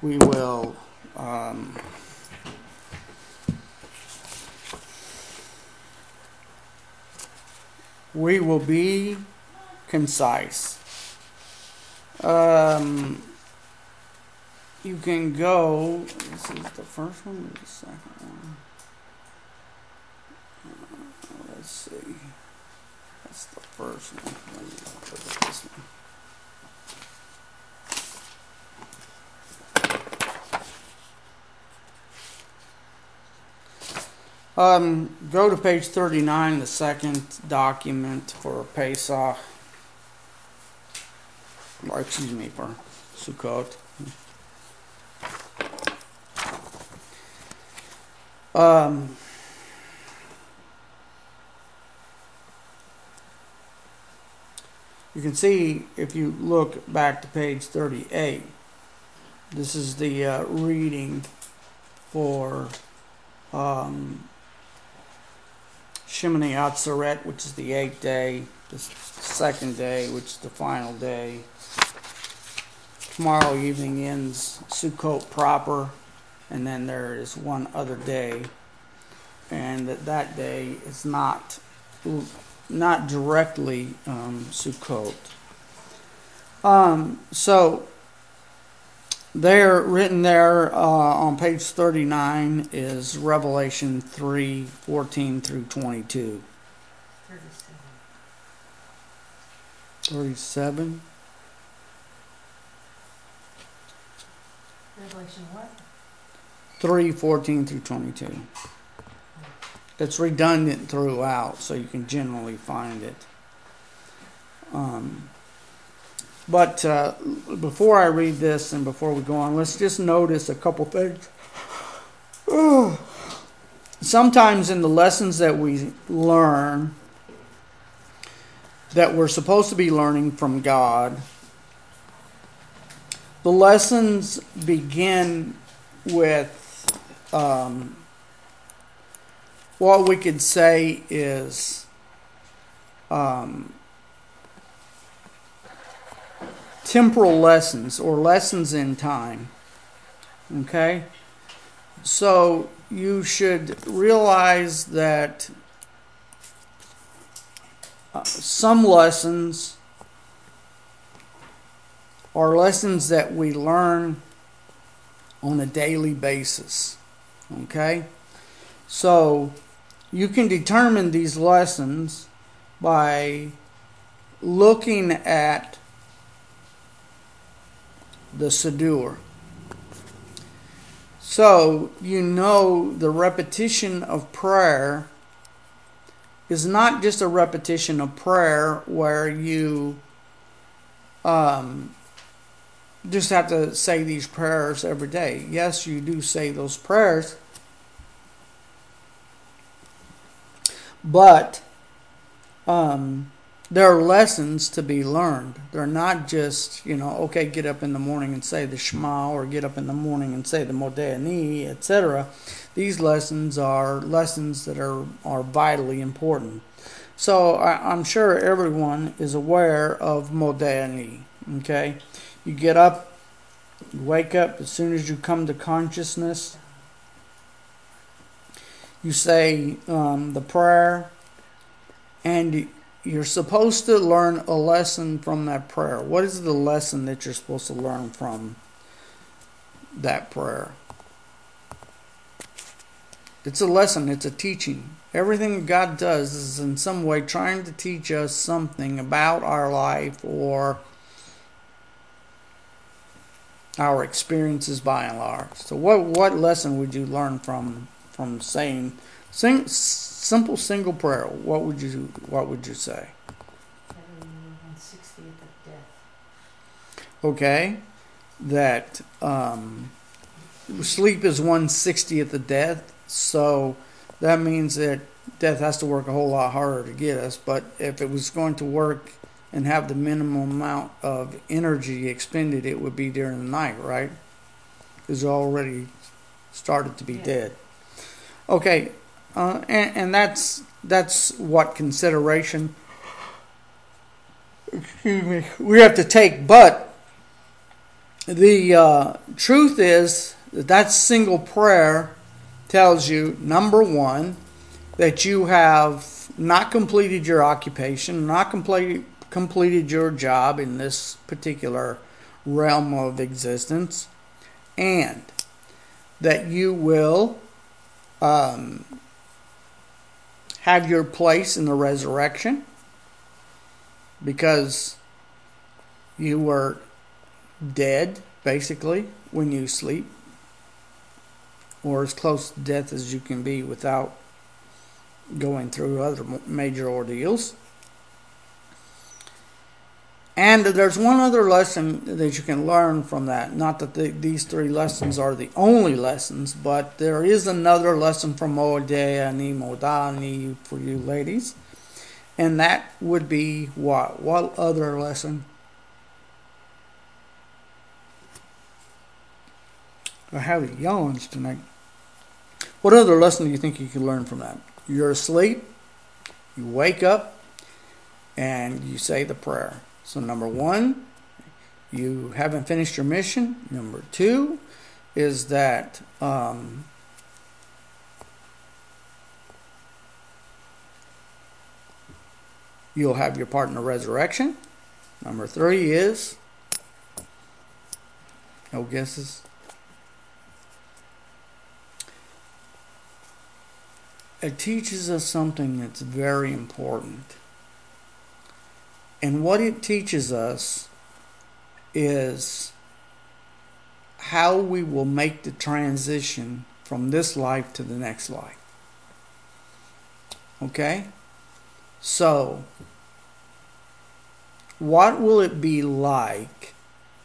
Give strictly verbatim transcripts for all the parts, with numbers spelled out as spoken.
we will um, we will be concise. Um, you can go. This is the first one or the second one. Uh, let's see. That's the first one. Let me look at this one. Um, go to page thirty-nine, the second document for Pesach, or excuse me, for Sukkot. Um, you can see, if you look back to page thirty-eight, this is the uh, reading for um, Shemini Atzeret, which is the eighth day, the second day, which is the final day. Tomorrow evening ends Sukkot proper, and then there is one other day, and that that day is not not directly um, Sukkot. Um, so there, written there uh, on page thirty-nine is Revelation three, fourteen through twenty-two. thirty-seven. thirty-seven? Revelation what? three, fourteen through twenty-two. It's redundant throughout, so you can generally find it. Um, but uh, before I read this and before we go on, let's just notice a couple things. Sometimes in the lessons that we learn, that we're supposed to be learning from God, the lessons begin with um, what we could say is um, temporal lessons or lessons in time. Okay? So you should realize that uh, some lessons are lessons that we learn on a daily basis. Okay? So you can determine these lessons by looking at the Siddur. So you know the repetition of prayer is not just a repetition of prayer where you um, just have to say these prayers every day. Yes, you do say those prayers, but um, there are lessons to be learned. They're not just, you know, okay, get up in the morning and say the Shema, or get up in the morning and say the Modeh Ani, et cetera. These lessons are lessons that are, are vitally important. So I, I'm sure everyone is aware of Modeh Ani. Okay, you get up, you wake up as soon as you come to consciousness. You say um, the prayer, and you're supposed to learn a lesson from that prayer. What is the lesson that you're supposed to learn from that prayer? It's a lesson. It's a teaching. Everything God does is in some way trying to teach us something about our life or our experiences by and large. So what, what lesson would you learn from from saying sing, simple single prayer? What would you what would you say? one sixtieth of death. Okay, that um, sleep is one sixtieth of death. So that means that death has to work a whole lot harder to get us. But if it was going to work and have the minimum amount of energy expended, it would be during the night, right? Because it already started to be Yeah. dead. Okay, uh, and, and that's that's what consideration, excuse me, we have to take. But the uh, truth is that that single prayer tells you, number one, that you have not completed your occupation, not complete, completed your job in this particular realm of existence, and that you will um, have your place in the resurrection because you were dead, basically, when you sleep, or as close to death as you can be without going through other major ordeals. And there's one other lesson that you can learn from that. Not that the, these three lessons are the only lessons, but there is another lesson from Moedea Ni Modani for you ladies. And that would be what? What other lesson? I have yawns tonight. What other lesson do you think you can learn from that? You're asleep, you wake up, and you say the prayer. So number one, you haven't finished your mission. Number two is that um, you'll have your part in the resurrection. Number three is, no guesses? It teaches us something that's very important. And what it teaches us is how we will make the transition from this life to the next life. Okay? So, what will it be like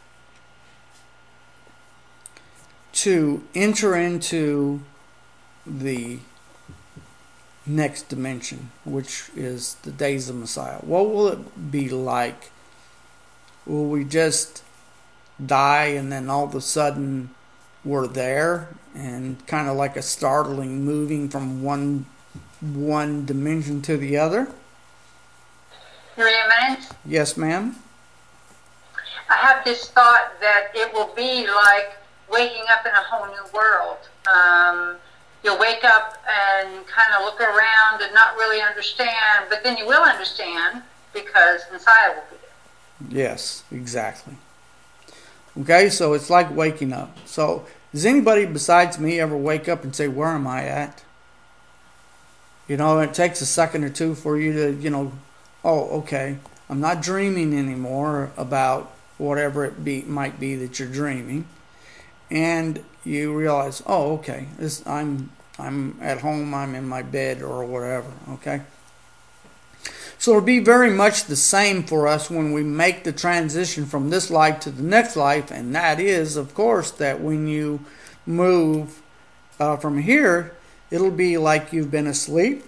to enter into the next dimension, which is the days of Messiah? What will it be like? Will we just die and then all of a sudden we're there, and kind of like a startling moving from one one dimension to the other? Three minutes? Yes, ma'am. I have this thought that it will be like waking up in a whole new world. Um, You'll wake up and kind of look around and not really understand, but then you will understand because Messiah will be there. Yes, exactly. Okay, so it's like waking up. So does anybody besides me ever wake up and say, where am I at? You know, it takes a second or two for you to, you know, oh, okay, I'm not dreaming anymore about whatever it be might be that you're dreaming. And you realize, oh, okay, this, I'm I'm at home, I'm in my bed or whatever, okay? So it'll be very much the same for us when we make the transition from this life to the next life, and that is, of course, that when you move uh, from here, it'll be like you've been asleep,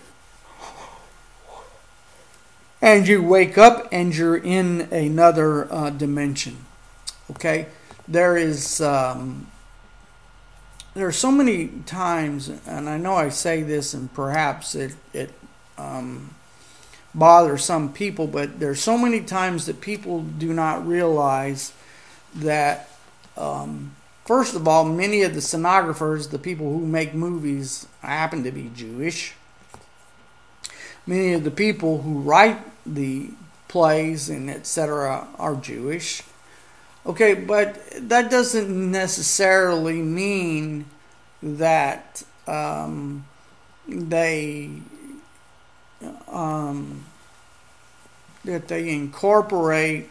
and you wake up and you're in another uh, dimension, okay? There is... Um, There are so many times, and I know I say this and perhaps it, it um, bothers some people, but there's so many times that people do not realize that, um, first of all, many of the scenographers, the people who make movies, happen to be Jewish. Many of the people who write the plays and et cetera are Jewish. Okay, but that doesn't necessarily mean that um, they um, that they incorporate,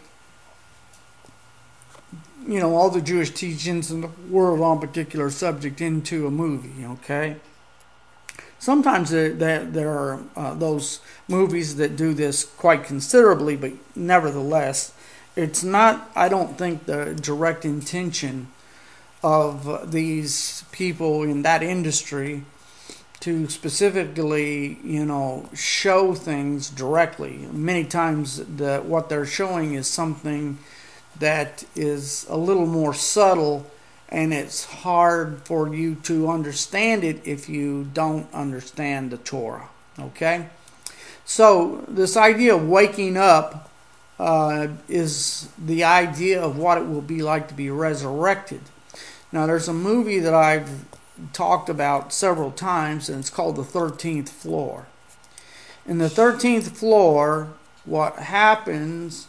you know, all the Jewish teachings in the world on a particular subject into a movie. Okay, sometimes there there, there are uh, those movies that do this quite considerably, but nevertheless. It's not, I don't think, the direct intention of these people in that industry to specifically, you know, show things directly. Many times the, what they're showing is something that is a little more subtle, and it's hard for you to understand it if you don't understand the Torah. Okay? So this idea of waking up uh, is the idea of what it will be like to be resurrected. Now, there's a movie that I've talked about several times, and it's called The thirteenth Floor. In The thirteenth Floor, what happens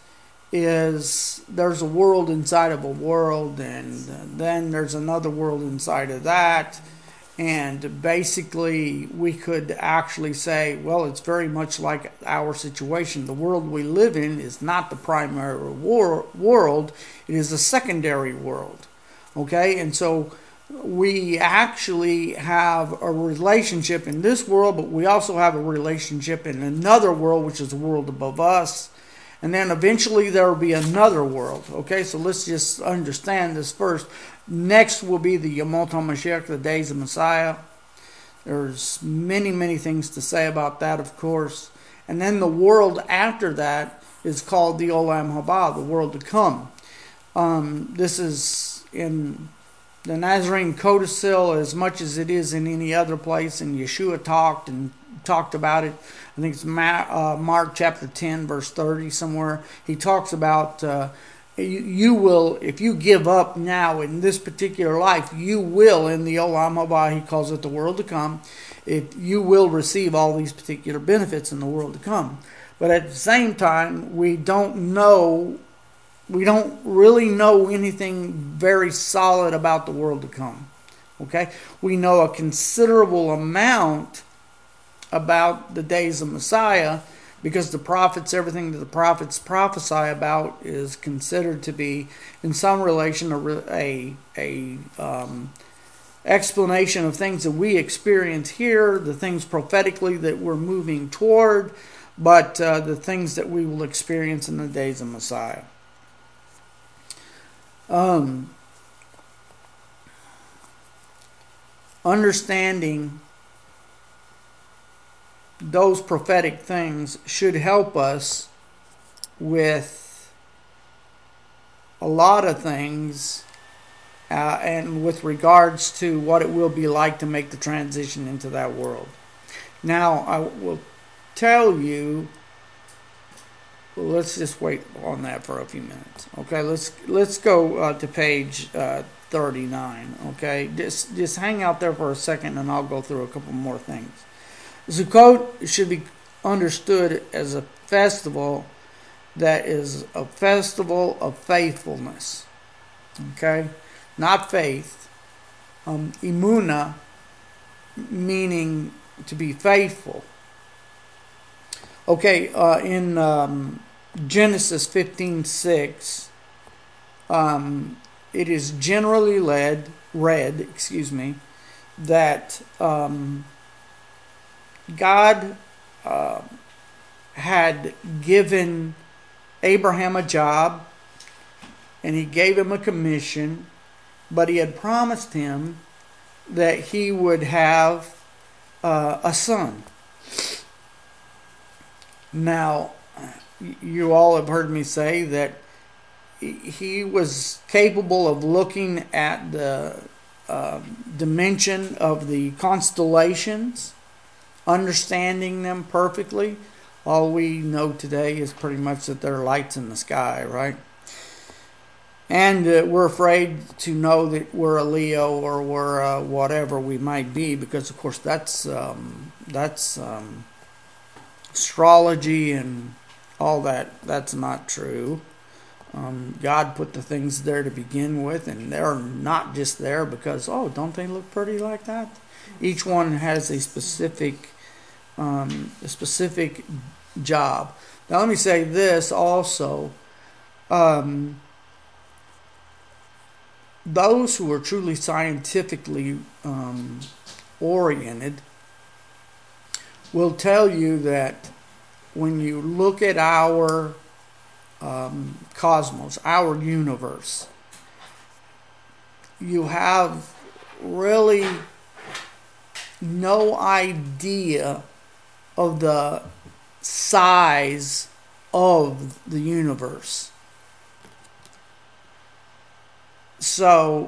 is there's a world inside of a world, and then there's another world inside of that. And basically, we could actually say, well, it's very much like our situation. The world we live in is not the primary war- world, it is a secondary world. Okay? And so we actually have a relationship in this world, but we also have a relationship in another world, which is the world above us. And then eventually there will be another world. Okay, so let's just understand this first. Next will be the Yamot HaMashiach, the days of Messiah. There's many, many things to say about that, of course. And then the world after that is called the Olam Haba, the world to come. Um, this is in the Nazarene Codicil as much as it is in any other place. And Yeshua talked and talked about it. I think it's Mark chapter ten, verse thirty somewhere. He talks about uh, you, you will, if you give up now in this particular life, you will, in the Olam Haba, he calls it the world to come, it, you will receive all these particular benefits in the world to come. But at the same time, we don't know, we don't really know anything very solid about the world to come. Okay? We know a considerable amount about the days of Messiah, because the prophets, everything that the prophets prophesy about is considered to be, in some relation, a a, a um, explanation of things that we experience here, the things prophetically that we're moving toward, but uh, the things that we will experience in the days of Messiah. Um, understanding those prophetic things should help us with a lot of things, uh, and with regards to what it will be like to make the transition into that world. Now, I will tell you, well, let's just wait on that for a few minutes. Okay, let's let's go uh, to page uh, thirty-nine. Okay, just just hang out there for a second, and I'll go through a couple more things. Sukkot should be understood as a festival that is a festival of faithfulness. Okay? Not faith. Um, Imuna, meaning to be faithful. Okay, uh, in um, Genesis fifteen six, um, it is generally led, read, excuse me, that Um, God uh, had given Abraham a job, and he gave him a commission, but he had promised him that he would have uh, a son. Now, you all have heard me say that he was capable of looking at the uh, dimension of the constellations, understanding them perfectly. All we know today is pretty much that there are lights in the sky, right? And uh, we're afraid to know that we're a Leo or we're uh, whatever we might be, because of course that's um, that's um, astrology and all that. That's not true. Um, God put the things there to begin with, and they're not just there because, oh, don't they look pretty like that? Each one has a specific, um, a specific job. Now, let me say this also: um, those who are truly scientifically um, oriented will tell you that when you look at our um, cosmos, our universe, you have really no idea of the size of the universe. So,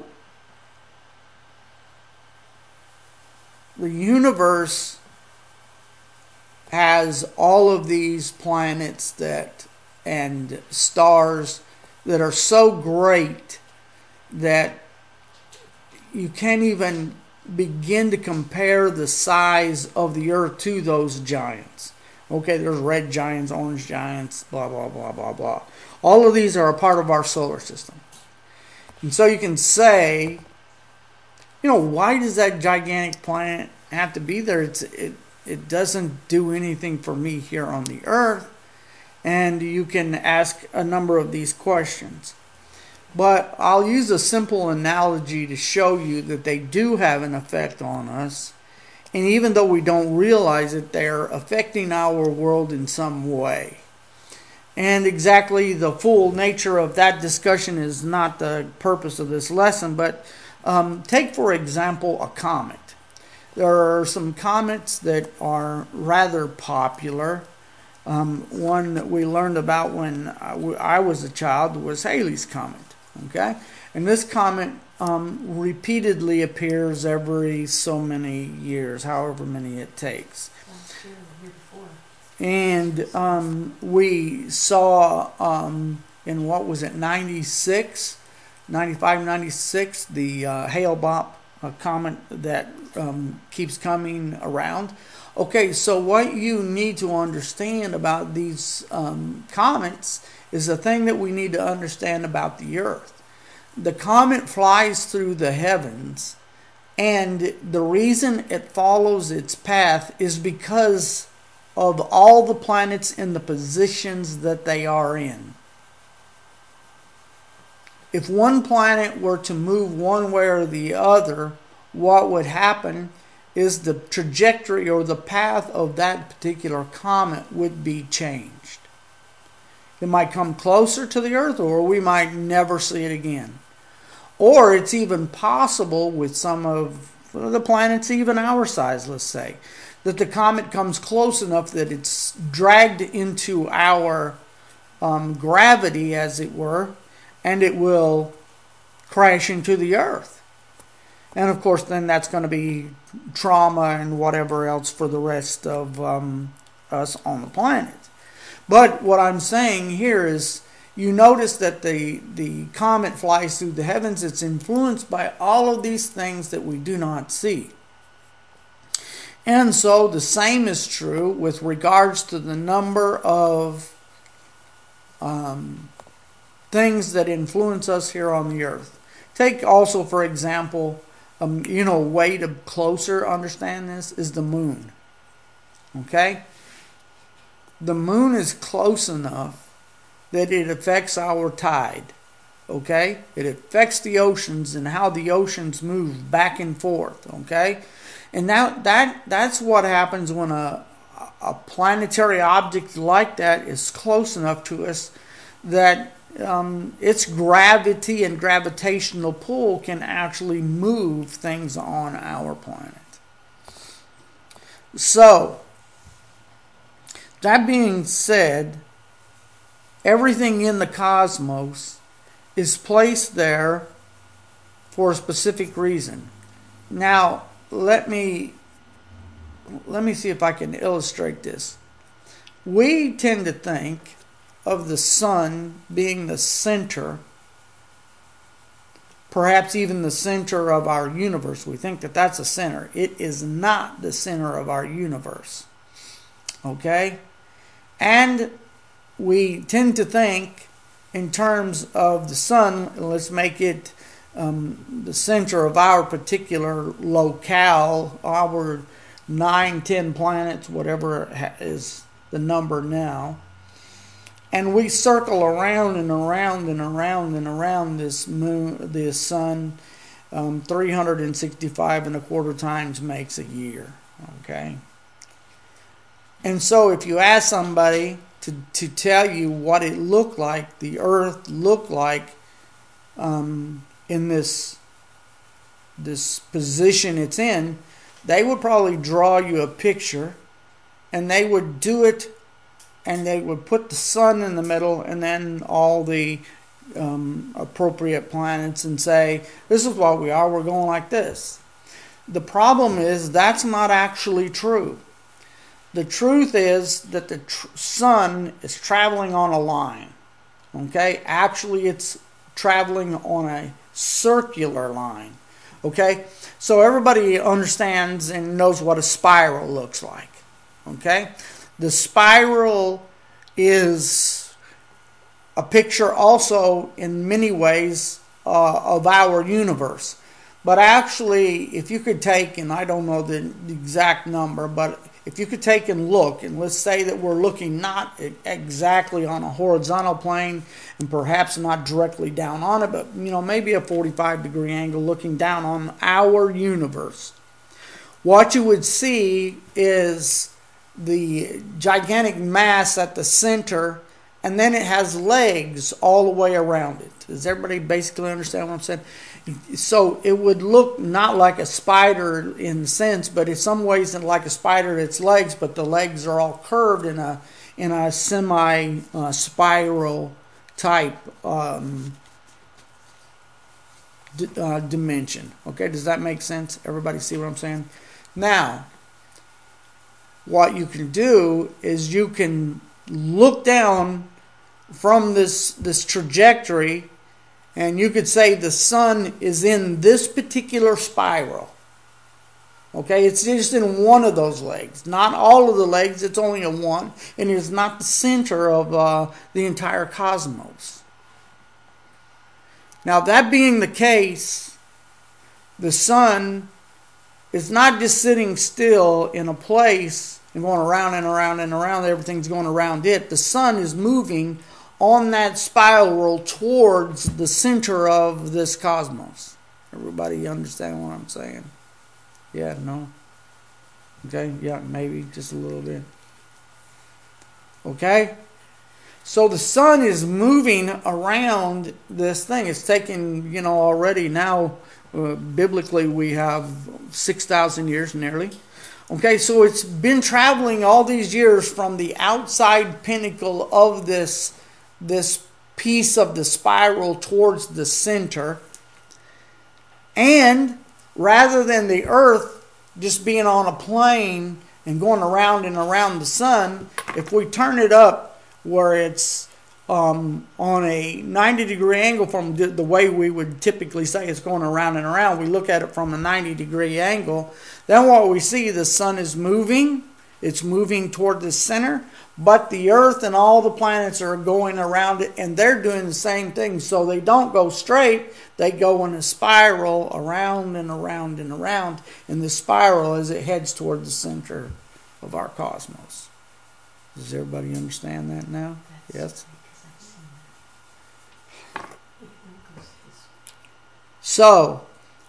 the universe has all of these planets that and stars that are so great that you can't even begin to compare the size of the earth to those giants. Okay, there's red giants, orange giants, blah, blah, blah, blah, blah. All of these are a part of our solar system. And so you can say, you know, why does that gigantic planet have to be there? It's, it, it doesn't do anything for me here on the earth. And you can ask a number of these questions. But I'll use a simple analogy to show you that they do have an effect on us. And even though we don't realize it, they're affecting our world in some way. And exactly the full nature of that discussion is not the purpose of this lesson. But um, take, for example, a comet. There are some comets that are rather popular. Um, one that we learned about when I was a child was Halley's Comet. Okay, and this comet um, repeatedly appears every so many years, however many it takes. Last year, the year before. And um, we saw um, in what was it, ninety-six, ninety-five, ninety-six, the uh, Hale-Bopp uh, comet that um, keeps coming around. Okay, so what you need to understand about these um, comets is the thing that we need to understand about the earth. The comet flies through the heavens, and the reason it follows its path is because of all the planets in the positions that they are in. If one planet were to move one way or the other, what would happen is the trajectory or the path of that particular comet would be changed. It might come closer to the earth, or we might never see it again. Or it's even possible with some of the planets, even our size, let's say, that the comet comes close enough that it's dragged into our um, gravity, as it were, and it will crash into the earth. And of course, then that's going to be trauma and whatever else for the rest of um, us on the planet. But what I'm saying here is, you notice that the, the comet flies through the heavens. It's influenced by all of these things that we do not see. And so the same is true with regards to the number of um, things that influence us here on the earth. Take also, for example, um, you know, a way to closer understand this is the moon. Okay? The moon is close enough that it affects our tide. Okay? It affects the oceans and how the oceans move back and forth. Okay? And now that that's what happens when a, a planetary object like that is close enough to us that um, its gravity and gravitational pull can actually move things on our planet. So, that being said, everything in the cosmos is placed there for a specific reason. Now, let me let me see if I can illustrate this. We tend to think of the sun being the center, perhaps even the center of our universe. We think that that's a center. It is not the center of our universe. Okay? And we tend to think in terms of the sun, let's make it um, the center of our particular locale, our nine, ten planets, whatever is the number now. And we circle around and around and around and around this moon, this sun, um, three hundred sixty-five and a quarter times makes a year. Okay? And so if you ask somebody to, to tell you what it looked like, the earth looked like um, in this, this position it's in, they would probably draw you a picture, and they would do it, and they would put the sun in the middle and then all the um, appropriate planets and say, this is what we are, we're going like this. The problem is that's not actually true. the truth is that the tr- sun is traveling on a line. Okay? Actually, it's traveling on a circular line. Okay? So everybody understands and knows what a spiral looks like. Okay? The spiral is a picture also in many ways uh, of our universe. But actually, if you could take, and I don't know the exact number, but if you could take and look, and let's say that we're looking not exactly on a horizontal plane and perhaps not directly down on it, but you know, maybe a forty-five degree angle looking down on our universe, what you would see is the gigantic mass at the center, and then it has legs all the way around it. Does everybody basically understand what I'm saying? So it would look not like a spider in a sense, but in some ways like a spider, its legs, but the legs are all curved in a in a semi uh, spiral type um, d- uh, dimension. Okay, does that make sense? Everybody see what I'm saying? Now, what you can do is you can look down from this this trajectory, and you could say the sun is in this particular spiral. Okay, it's just in one of those legs. Not all of the legs, it's only a one, and it's not the center of uh, the entire cosmos. Now, that being the case, the sun is not just sitting still in a place and going around and around and around, everything's going around it. The sun is moving on that spiral towards the center of this cosmos. Everybody understand what I'm saying? Yeah, no? Okay, yeah, maybe just a little bit. Okay? So the sun is moving around this thing. It's taken, you know, already now, uh, biblically we have six thousand years nearly. Okay, so it's been traveling all these years from the outside pinnacle of this this piece of the spiral towards the center. And rather than the earth just being on a plane and going around and around the sun, if we turn it up where it's um, on a ninety degree angle from the way we would typically say it's going around and around, we look at it from a ninety degree angle, then what we see, the sun is moving. It's moving toward the center, but the earth and all the planets are going around it, and they're doing the same thing. So they don't go straight, they go in a spiral around and around and around in the spiral as it heads toward the center of our cosmos. Does everybody understand that now? Yes? So,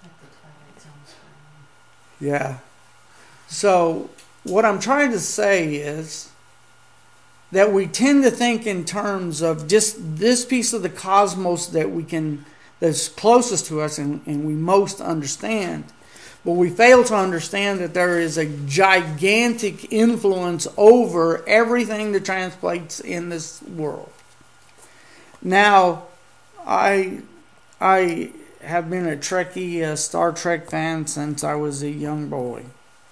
yeah. So, what I'm trying to say is that we tend to think in terms of just this piece of the cosmos that we can, that's closest to us and, and we most understand. But we fail to understand that there is a gigantic influence over everything that translates in this world. Now, I I have been a Trekkie, a Star Trek fan since I was a young boy.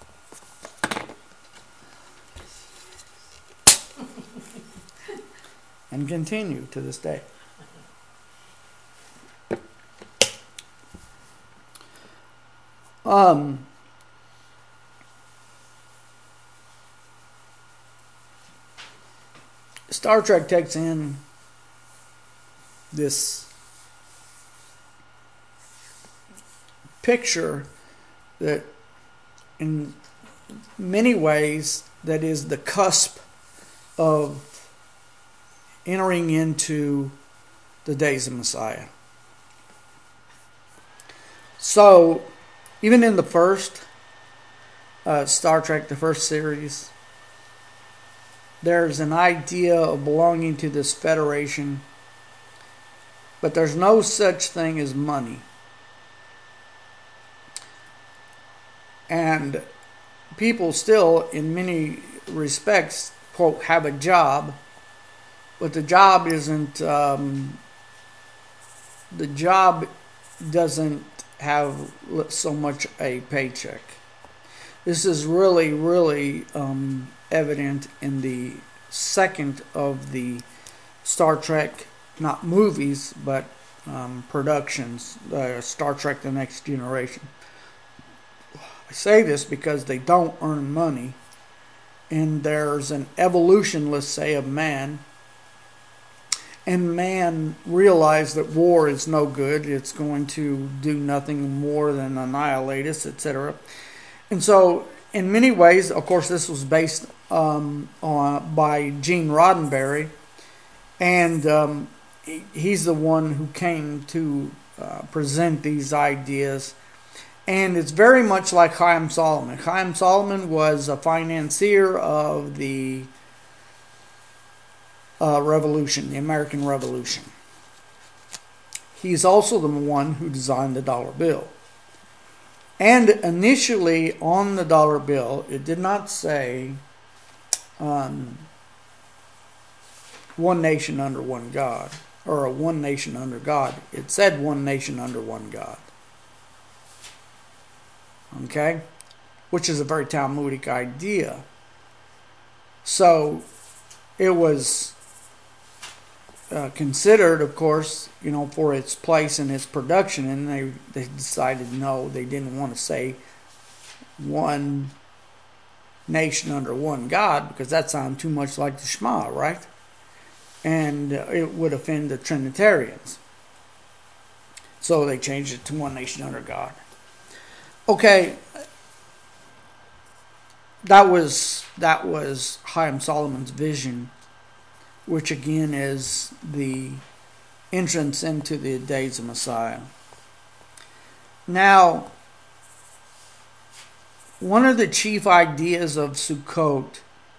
And continue to this day. Um, Star Trek takes in this picture that in many ways that is the cusp of entering into the days of Messiah. So, even in the first uh, Star Trek, the first series, there's an idea of belonging to this federation, but there's no such thing as money. And people still, in many respects, quote, have a job, but the job isn't, um, the job doesn't have so much a paycheck. This is really, really um, evident in the second of the Star Trek, not movies, but um, productions, uh, Star Trek The Next Generation. I say this because they don't earn money, and there's an evolution, let's say, of man, and man realized that war is no good, it's going to do nothing more than annihilate us, et cetera. And so, in many ways, of course, this was based um, on by Gene Roddenberry, and um, he's the one who came to uh, present these ideas. And it's very much like Chaim Solomon. Chaim Solomon was a financier of the uh, Revolution, the American Revolution. He's also the one who designed the dollar bill. And initially on the dollar bill, it did not say um, one nation under one God, or a one nation under God. It said one nation under one God. Okay? Which is a very Talmudic idea. So, it was uh, considered, of course, you know, for its place in its production, and they, they decided no, they didn't want to say one nation under one God, because that sounded too much like the Shema, right? And uh, it would offend the Trinitarians. So they changed it to one nation under God. Okay, that was that was Chaim Solomon's vision, which again is the entrance into the days of Messiah. Now, one of the chief ideas of Sukkot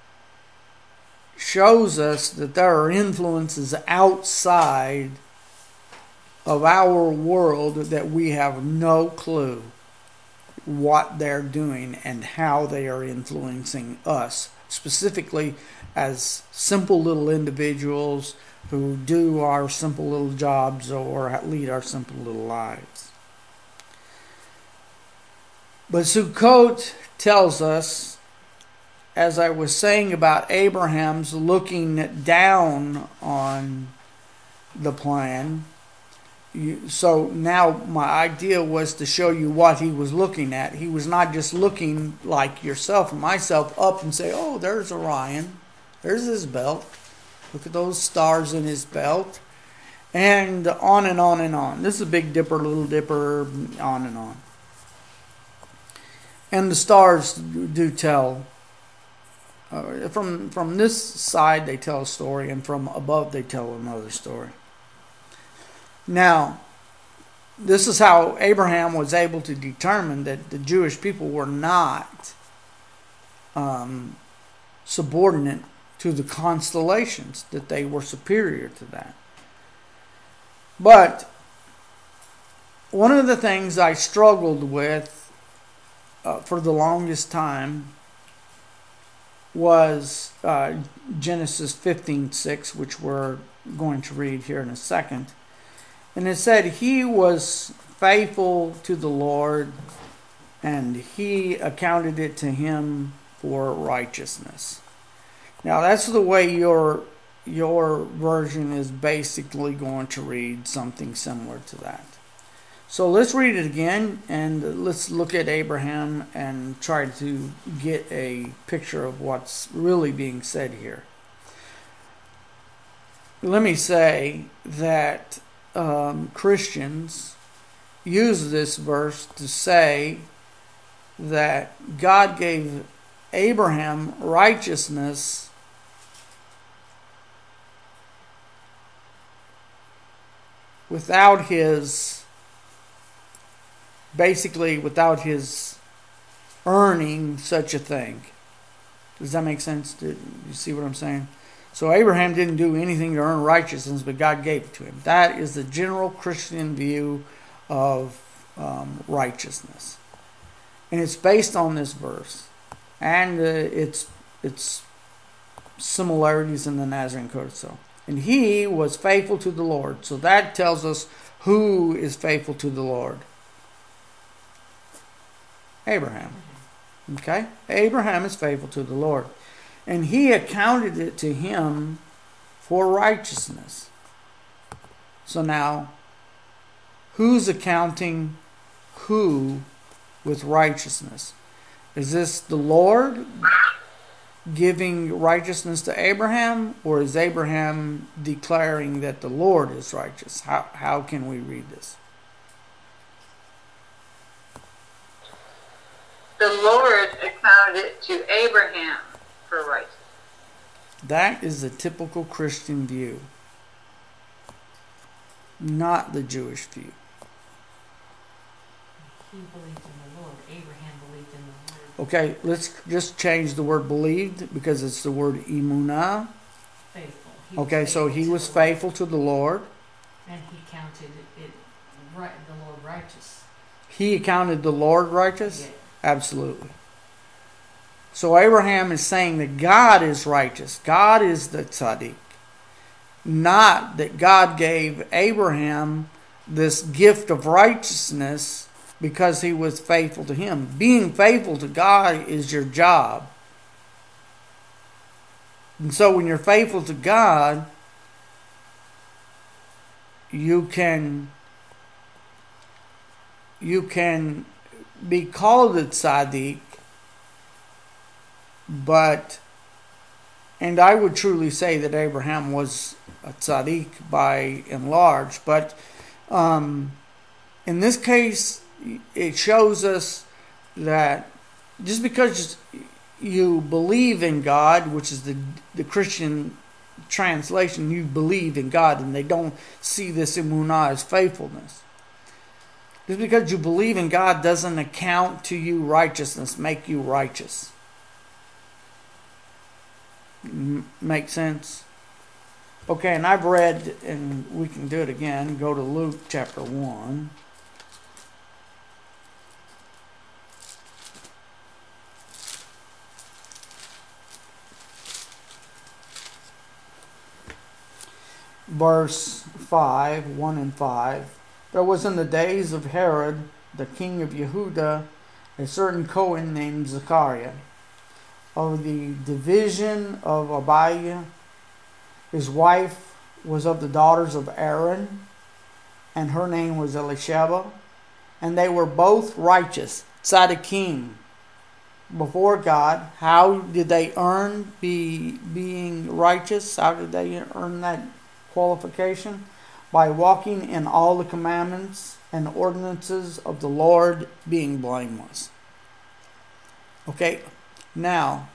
shows us that there are influences outside of our world that we have no clue what they're doing and how they are influencing us, specifically as simple little individuals who do our simple little jobs or lead our simple little lives. But Sukkot tells us, as I was saying about Abraham's looking down on the plan, You, so now my idea was to show you what he was looking at. He was not just looking like yourself and myself up and say, oh, there's Orion. There's his belt. Look at those stars in his belt. And on and on and on. This is a Big Dipper, Little Dipper, on and on. And the stars do tell. Uh, from, from this side they tell a story, and from above they tell another story. Now, this is how Abraham was able to determine that the Jewish people were not um, subordinate to the constellations, that they were superior to that. But one of the things I struggled with uh, for the longest time was uh, Genesis fifteen six, which we're going to read here in a second. And it said, he was faithful to the Lord, and he accounted it to him for righteousness. Now, that's the way your, your version is basically going to read something similar to that. So let's read it again, and let's look at Abraham and try to get a picture of what's really being said here. Let me say that Um, Christians use this verse to say that God gave Abraham righteousness without his, basically without his earning such a thing. Does that make sense? Do you see what I'm saying? So Abraham didn't do anything to earn righteousness, but God gave it to him. That is the general Christian view of um, righteousness. And it's based on this verse. And uh, its its similarities in the Nazarene Code. So, and he was faithful to the Lord. So that tells us who is faithful to the Lord. Abraham. Okay? Abraham is faithful to the Lord. and he accounted it to him for righteousness. So now, who's accounting who with righteousness? Is this the Lord giving righteousness to Abraham, or is Abraham declaring that the Lord is righteous? How, how can we read this? The Lord accounted it to Abraham for righteousness. That is the typical Christian view, not the Jewish view. He believed in the Lord. Abraham believed in the Lord. Okay, let's just change the word believed because it's the word emunah. Faithful. He was Okay, so faithful he to was the faithful to the Lord. Lord, and he counted it right, the Lord righteous. He accounted the Lord righteous? Yeah. Absolutely. So Abraham is saying that God is righteous. God is the tzaddik. Not that God gave Abraham this gift of righteousness because he was faithful to him. Being faithful to God is your job. And so when you're faithful to God, you can you can be called a tzaddik, but, and I would truly say that Abraham was a tzaddik by and large, but um, in this case, it shows us that just because you believe in God, which is the, the Christian translation, you believe in God, and they don't see this emunah as faithfulness. Just because you believe in God doesn't account to you righteousness, make you righteous. M- make sense? Okay, and I've read, and we can do it again, go to Luke chapter one. Verse five, one and five. There was in the days of Herod, the king of Yehuda, a certain Cohen named Zechariah, of the division of Abiah. His wife was of the daughters of Aaron, and her name was Elisheba, and they were both righteous, tzaddikim, before God. How did they earn be being righteous? How did they earn that qualification? By walking in all the commandments and ordinances of the Lord, being blameless. Okay, now,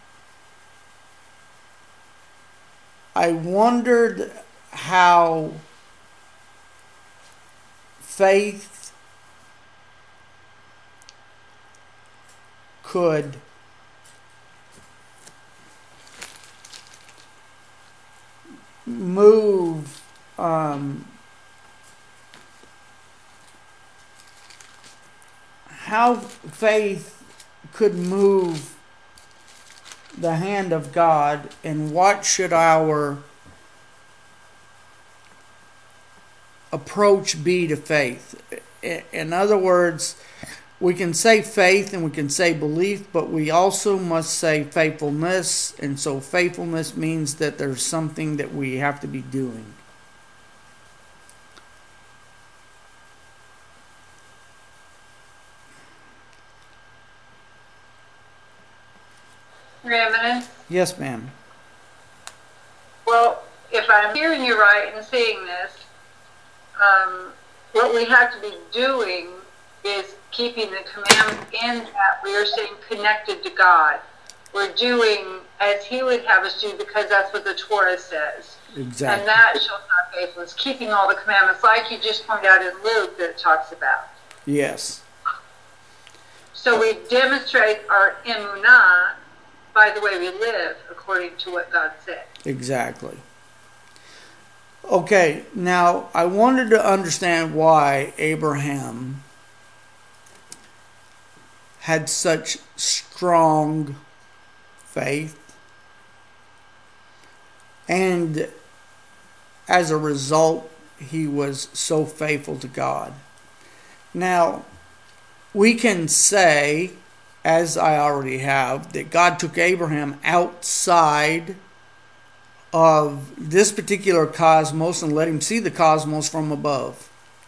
I wondered how faith could move um, how faith could move the hand of God, and what should our approach be to faith? In other words, we can say faith and we can say belief, but we also must say faithfulness, and so faithfulness means that there's something that we have to be doing. Reverend? Yes, ma'am. Well, if I'm hearing you right and seeing this, um, what we have to be doing is keeping the commandments in that we are staying connected to God. We're doing as He would have us do because that's what the Torah says. Exactly. And that shows our faithfulness, keeping all the commandments, like you just pointed out in Luke that it talks about. Yes. So we demonstrate our emunah by the way we live according to what God said. Exactly. Okay, now I wanted to understand why Abraham had such strong faith, and as a result, he was so faithful to God. Now, we can say as I already have, that God took Abraham outside of this particular cosmos and let him see the cosmos from above.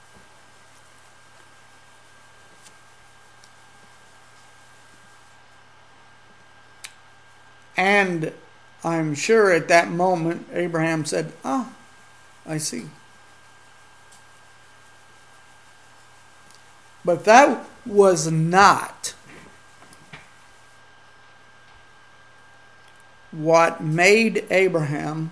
And I'm sure at that moment Abraham said, "Ah, I see." But that was not what made Abraham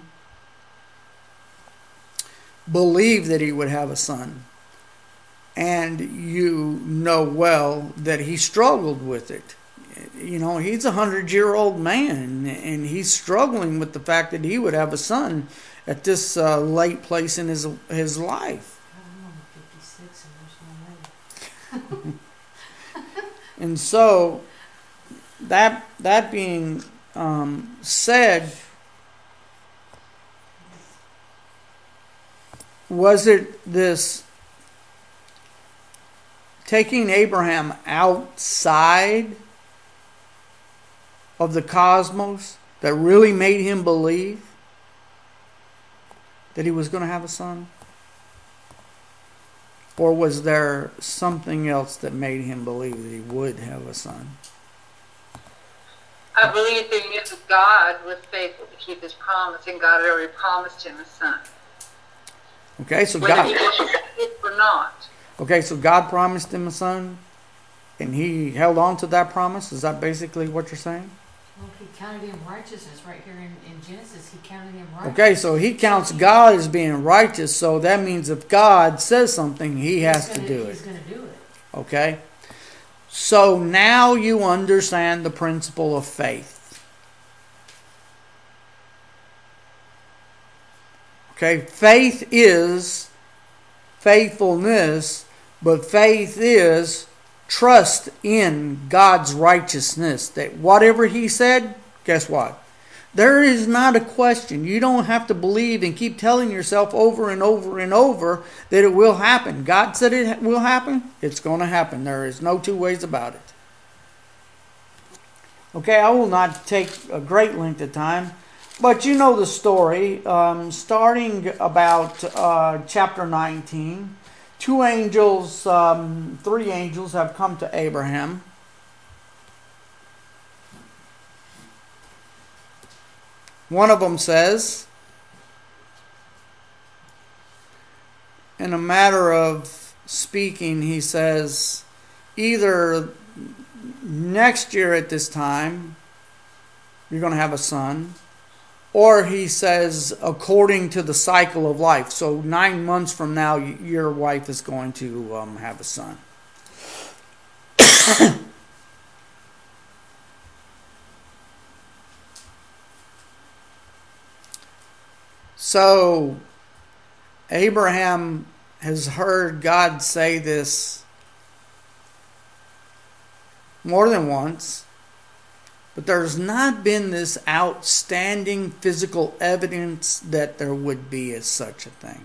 believe that he would have a son. And you know well that he struggled with it. You know, he's a hundred-year-old man, and he's struggling with the fact that he would have a son at this uh, late place in his his life. I'm fifty-six and there's no way. And so, that that being um, said, was it this taking Abraham outside of the cosmos that really made him believe that he was going to have a son? Or was there something else that made him believe that he would have a son? I believe that he knew God was faithful to keep his promise, and God had already promised him a son. Okay, so Whether God. he believed it or not. Okay, so God promised him a son, and he held on to that promise. Is that basically what you're saying? Well, he counted him righteousness right here in, in Genesis. He counted him righteous. Okay, so he counts God as being righteous, so that means if God says something, he has He's to gonna, do he's it. going to do it. Okay? So now you understand the principle of faith. Okay, faith is faithfulness, but faith is trust in God's righteousness. That whatever he said, guess what? There is not a question. You don't have to believe and keep telling yourself over and over and over that it will happen. God said it will happen. It's going to happen. There is no two ways about it. Okay, I will not take a great length of time, but you know the story. Um, starting about uh, chapter nineteen, two angels, um, three angels have come to Abraham. One of them says, in a matter of speaking, he says, either next year at this time, you're going to have a son, or he says, according to the cycle of life. So nine months from now, your wife is going to um, have a son. So, Abraham has heard God say this more than once, but there's not been this outstanding physical evidence that there would be as such a thing.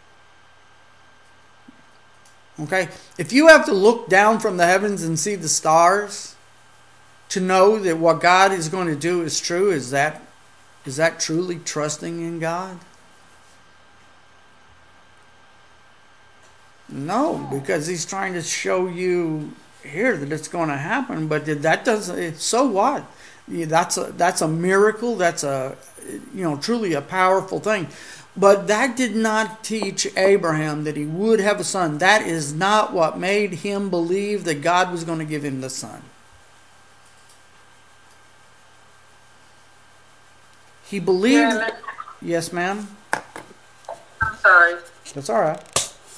Okay? If you have to look down from the heavens and see the stars to know that what God is going to do is true, is that is that truly trusting in God? No, because he's trying to show you here that it's going to happen, but that doesn't. So what? That's a that's a miracle. That's a you know truly a powerful thing. But that did not teach Abraham that he would have a son. That is not what made him believe that God was going to give him the son. He believed. Yeah, Yes, ma'am. I'm sorry. That's all right.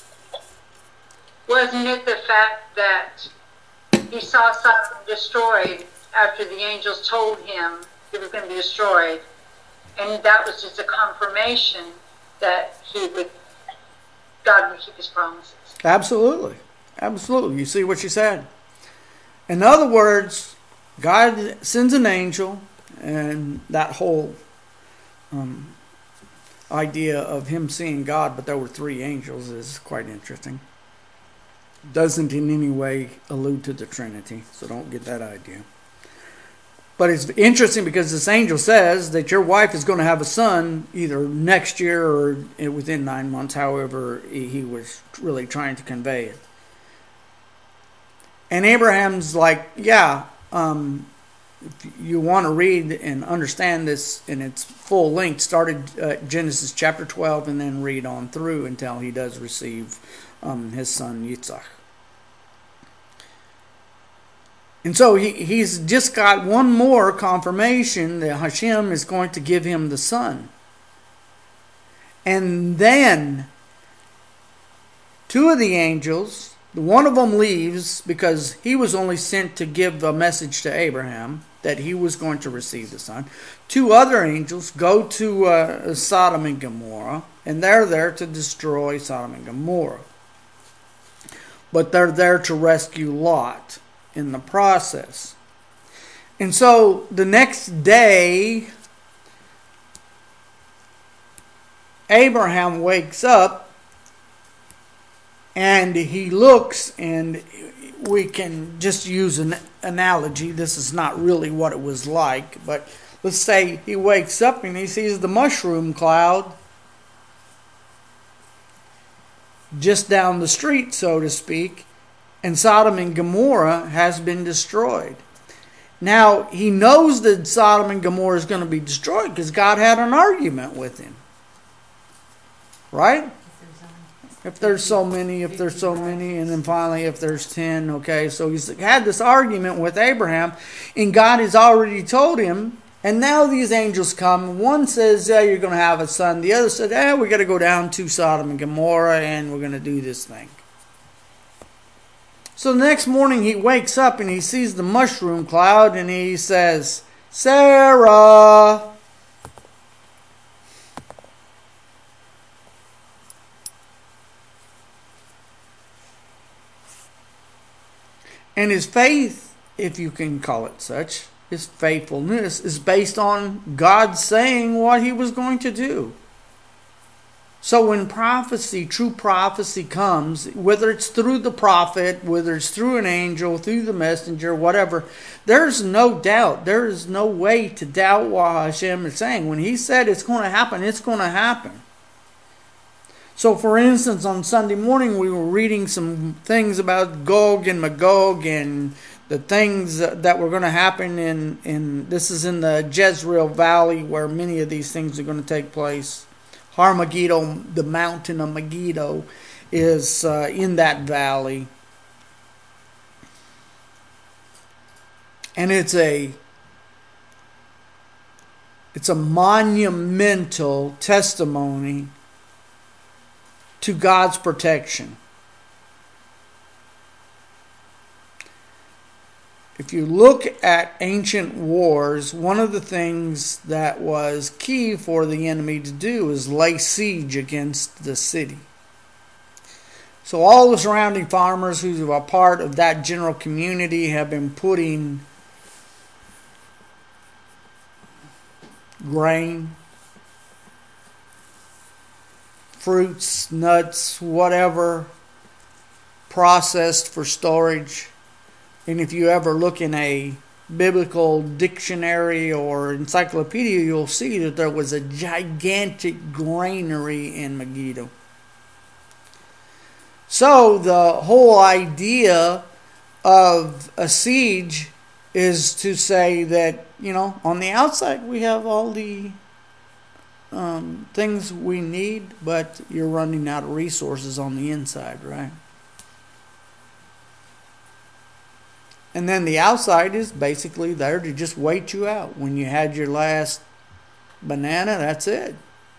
Wasn't it the fact that he saw something destroyed after the angels told him it was going to be destroyed, and that was just a confirmation that he would, God would keep his promises? Absolutely, absolutely. You see what she said. In other words, God sends an angel, and that whole um, idea of him seeing God, but there were three angels, is quite interesting. Doesn't in any way allude to the Trinity, so don't get that idea. But it's interesting because this angel says that your wife is going to have a son either next year or within nine months, however he was really trying to convey it. And Abraham's like, yeah, um, if you want to read and understand this in its full length, started uh, Genesis chapter twelve and then read on through until he does receive um, his son Yitzhak. And so he, he's just got one more confirmation that Hashem is going to give him the son. And then two of the angels, one of them leaves because he was only sent to give a message to Abraham that he was going to receive the son. Two other angels go to uh, Sodom and Gomorrah, and they're there to destroy Sodom and Gomorrah. But they're there to rescue Lot in the process. And so the next day, Abraham wakes up and he looks, and we can just use an analogy. This is not really what it was like, but let's say he wakes up and he sees the mushroom cloud just down the street, so to speak, and Sodom and Gomorrah has been destroyed. Now, he knows that Sodom and Gomorrah is going to be destroyed because God had an argument with him. Right? If there's so many, if there's so many, and then finally if there's ten, okay? So he's had this argument with Abraham, and God has already told him, and now these angels come. One says, yeah, you're going to have a son. The other said, yeah, we got to go down to Sodom and Gomorrah, and we're going to do this thing. So the next morning he wakes up and he sees the mushroom cloud and he says, Sarah. And his faith, if you can call it such, his faithfulness is based on God saying what he was going to do. So when prophecy, true prophecy comes, whether it's through the prophet, whether it's through an angel, through the messenger, whatever, there's no doubt. There is no way to doubt what Hashem is saying. When he said it's going to happen, it's going to happen. So for instance, on Sunday morning, we were reading some things about Gog and Magog and the things that were going to happen in, in this is in the Jezreel Valley where many of these things are going to take place. Har Megiddo, the mountain of Megiddo, is uh, in that valley. And it's a it's a monumental testimony to God's protection. If you look at ancient wars, one of the things that was key for the enemy to do is lay siege against the city. So all the surrounding farmers who are part of that general community have been putting grain, fruits, nuts, whatever, processed for storage. And if you ever look in a biblical dictionary or encyclopedia, you'll see that there was a gigantic granary in Megiddo. So the whole idea of a siege is to say that, you know, on the outside we have all the um, things we need, but you're running out of resources on the inside, right? And then the outside is basically there to just wait you out. When you had your last banana, that's it.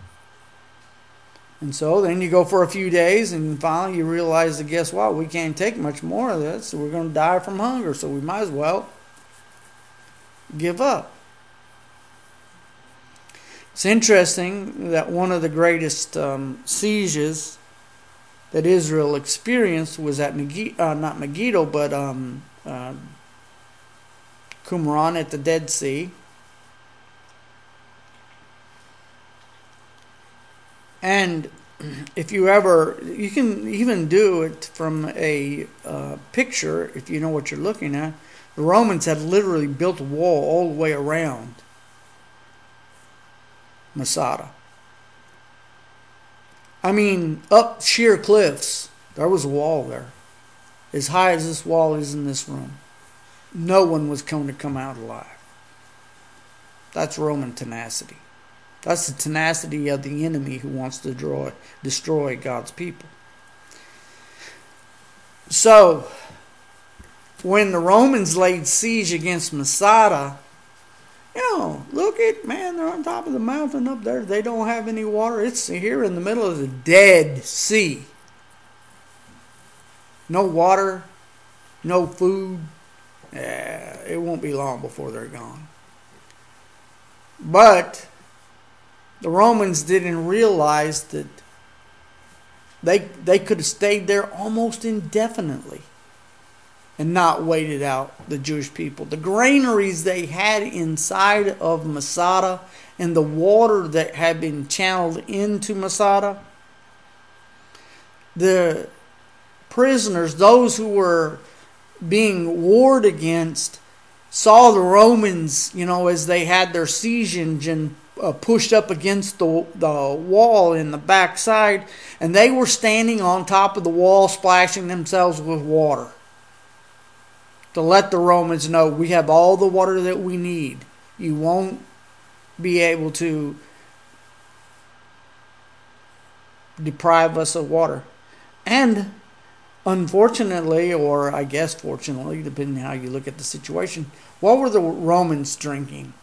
And so then you go for a few days and finally you realize that guess what? We can't take much more of this. So we're going to die from hunger. So we might as well give up. It's interesting that one of the greatest um, sieges that Israel experienced was at Megiddo, uh, not Megiddo, but um, Uh, Qumran at the Dead Sea. And if you ever, you can even do it from a uh, picture if you know what you're looking at. The Romans had literally built a wall all the way around Masada. I mean, up sheer cliffs, there was a wall there. As high as this wall is in this room. No one was going to come out alive. That's Roman tenacity. That's the tenacity of the enemy who wants to destroy, destroy God's people. So, when the Romans laid siege against Masada, you know, look at, man, they're on top of the mountain up there. They don't have any water. It's here in the middle of the Dead Sea. No water, no food. Yeah, it won't be long before they're gone. But the Romans didn't realize that they they could have stayed there almost indefinitely and not waited out the Jewish people. The granaries they had inside of Masada and the water that had been channeled into Masada, the prisoners, those who were being warred against, saw the Romans, you know, as they had their siege engine uh, pushed up against the, the wall in the backside, and they were standing on top of the wall splashing themselves with water to let the Romans know, we have all the water that we need. You won't be able to deprive us of water. And unfortunately, or I guess fortunately, depending on how you look at the situation, what were the Romans drinking?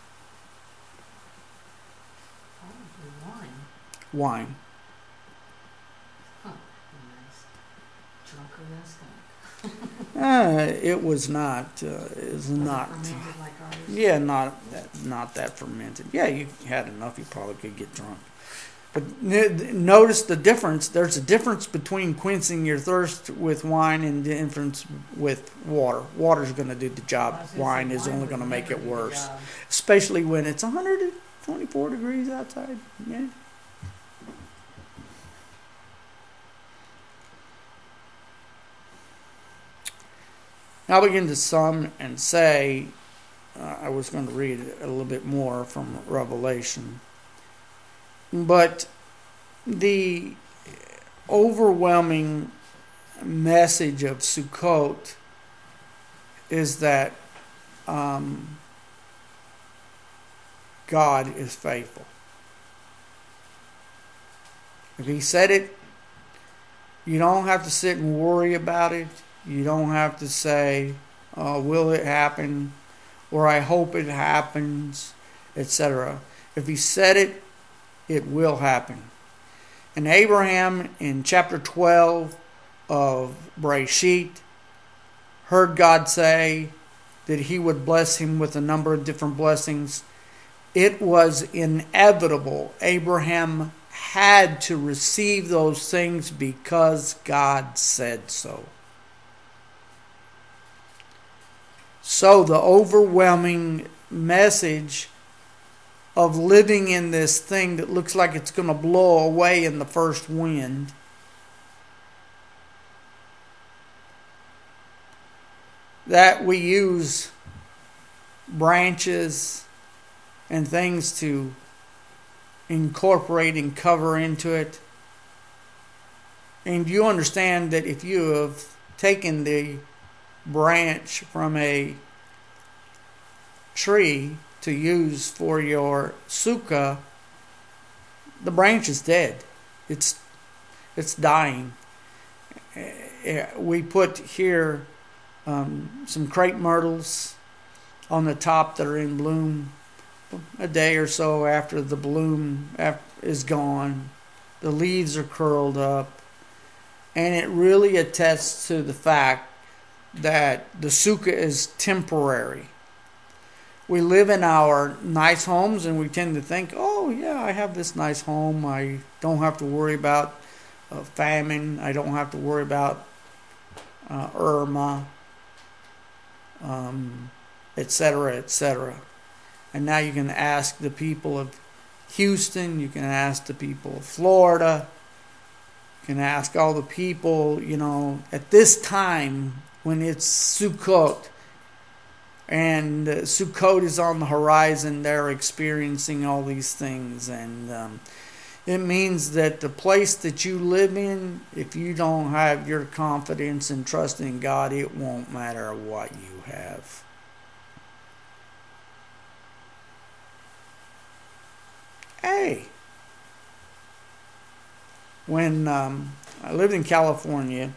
Probably wine. Wine. Huh. Nice. Drunker than a skunk. Uh, it was not. Uh, it was not. Fermented like ours. Yeah, not that, not that fermented. Yeah, you had enough. You probably could get drunk. But n- notice the difference. There's a difference between quenching your thirst with wine and the difference with water. Water's going to do the job. Wine is only going to make it worse. Especially when it's one hundred twenty-four degrees outside. Yeah. I'll begin to sum and say, uh, I was going to read a little bit more from Revelation. But the overwhelming message of Sukkot is that um, God is faithful. If He said it, you don't have to sit and worry about it. You don't have to say, uh, will it happen? Or I hope it happens, et cetera. If He said it, it will happen. And Abraham in chapter twelve of Bereshit heard God say that He would bless him with a number of different blessings. It was inevitable. Abraham had to receive those things because God said so. So the overwhelming message of living in this thing that looks like it's going to blow away in the first wind that we use branches and things to incorporate and cover into it. And you understand that if you have taken the branch from a tree to use for your sukkah, the branch is dead. It's it's dying. We put here um, some crepe myrtles on the top that are in bloom. A day or so after the bloom is gone, the leaves are curled up, and it really attests to the fact that the sukkah is temporary. We live in our nice homes and we tend to think, oh yeah, I have this nice home. I don't have to worry about uh, famine. I don't have to worry about uh, Irma, um, et cetera, et cetera. And now you can ask the people of Houston, you can ask the people of Florida, can ask all the people, you know, at this time when it's Sukkot, and uh, Sukkot is on the horizon, they're experiencing all these things. And um, it means that the place that you live in, if you don't have your confidence and trust in God, it won't matter what you have. Hey, when um, I lived in California,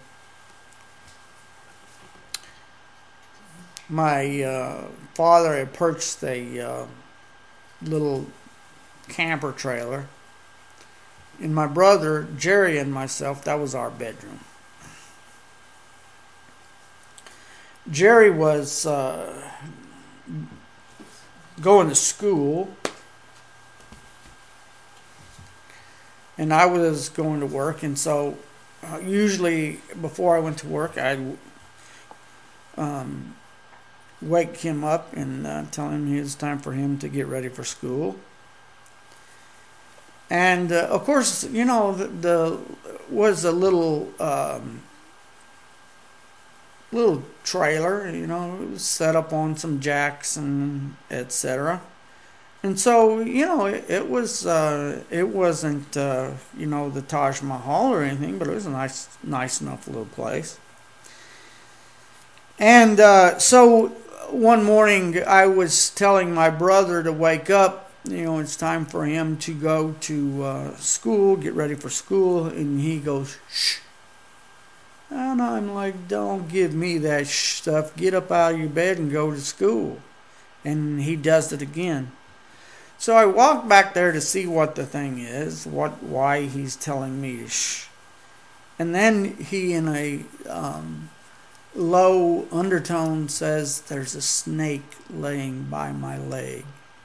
my uh, father had purchased a uh, little camper trailer, and my brother Jerry and myself, that was our bedroom. Jerry was uh, going to school, and I was going to work, and so uh, usually before I went to work, I'd um, wake him up and uh, tell him it was time for him to get ready for school. And uh, of course, you know, the, the was a little um, little trailer, you know, it was set up on some jacks and et cetera. And so, you know, it, it was uh, it wasn't uh, you know, the Taj Mahal or anything, but it was a nice nice enough little place. And uh, so one morning I was telling my brother to wake up. You know, it's time for him to go to uh, school, get ready for school, and he goes, shh. And I'm like, don't give me that shh stuff. Get up out of your bed and go to school. And he does it again. So I walk back there to see what the thing is, what why he's telling me to shh. And then he, in a um, low undertone, says, there's a snake laying by my leg.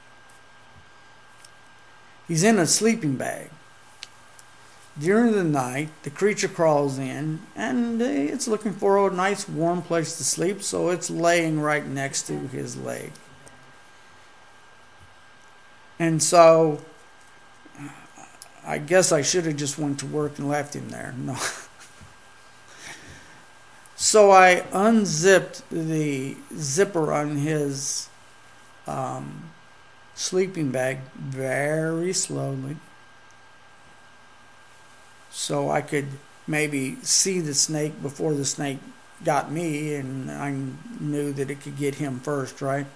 He's in a sleeping bag. During the night, the creature crawls in, and it's looking for a nice warm place to sleep, so it's laying right next to his leg. And so, I guess I should have just went to work and left him there. No. So I unzipped the zipper on his um, sleeping bag very slowly, so I could maybe see the snake before the snake got me, and I knew that it could get him first, right?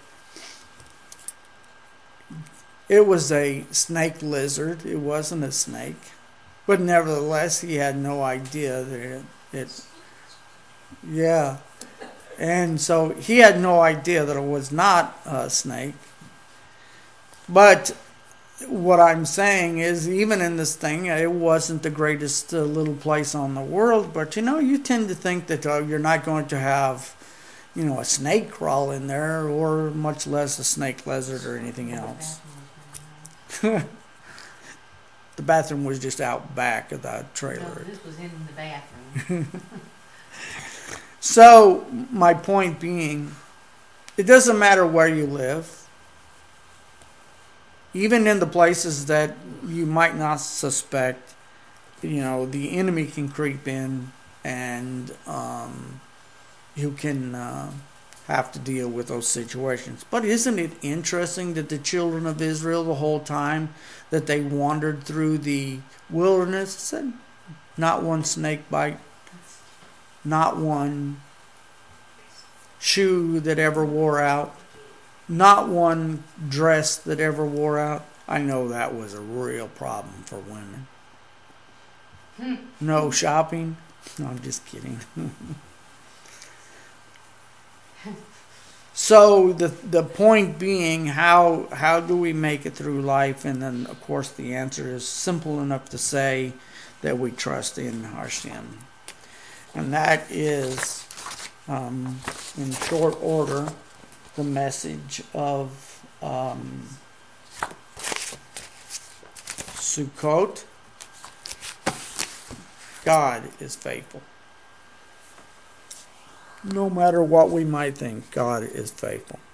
It was a snake lizard. It wasn't a snake. But nevertheless, he had no idea that it, it yeah. And so he had no idea that it was not a snake. But what I'm saying is, even in this thing, it wasn't the greatest uh, little place on the world. But, you know, you tend to think that uh, you're not going to have, you know, a snake crawl in there, or much less a snake lizard or anything else. The bathroom was just out back of the trailer. No, this was in the bathroom. So, my point being, it doesn't matter where you live. Even in the places that you might not suspect, you know, the enemy can creep in, and um, you can uh, have to deal with those situations. But isn't it interesting that the children of Israel, the whole time that they wandered through the wilderness, said not one snake bite, not one shoe that ever wore out, not one dress that ever wore out. I know that was a real problem for women. Hmm. No shopping. No, I'm just kidding. So the the point being, how how do we make it through life? And then, of course, the answer is simple enough to say that we trust in Hashem. And that is, um, in short order, the message of um, Sukkot. God is faithful. No matter what we might think, God is faithful.